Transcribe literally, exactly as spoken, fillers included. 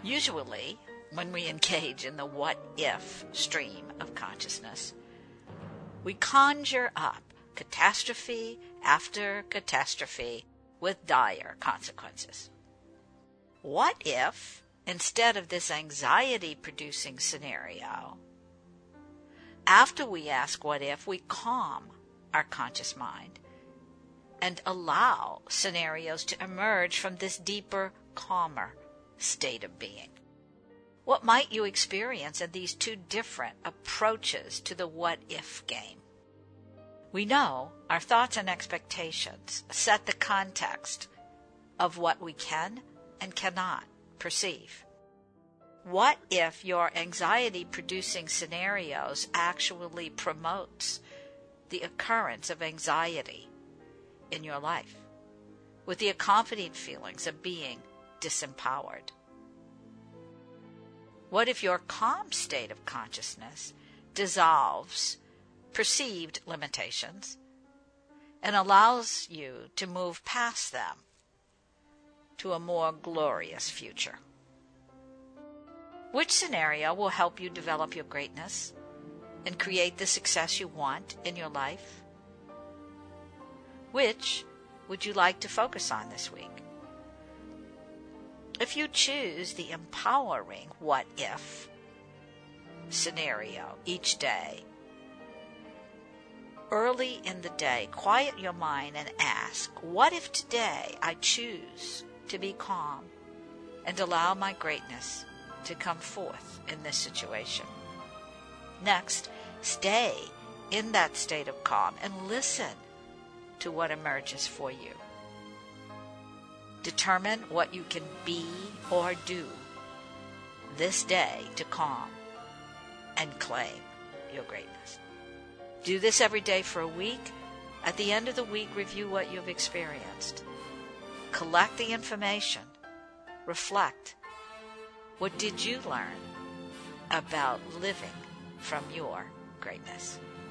Usually, when we engage in the what-if stream of consciousness, we conjure up catastrophe after catastrophe with dire consequences. What if, instead of this anxiety-producing scenario, after we ask what if, we calm our conscious mind and allow scenarios to emerge from this deeper, calmer state of being? What might you experience in these two different approaches to the what-if game? We know our thoughts and expectations set the context of what we can and cannot perceive. What if your anxiety-producing scenarios actually promotes the occurrence of anxiety in your life, with the accompanying feelings of being disempowered? What if your calm state of consciousness dissolves perceived limitations and allows you to move past them to a more glorious future? Which scenario will help you develop your greatness and create the success you want in your life? Which would you like to focus on this week? If you choose the empowering what-if scenario each day, early in the day, quiet your mind and ask, what if today I choose to be calm and allow my greatness to come forth in this situation? Next, stay in that state of calm and listen to what emerges for you. Determine what you can be or do this day to calm and claim your greatness. Do this every day for a week. At the end of the week, review what you've experienced. Collect the information. Reflect. What did you learn about living from your greatness?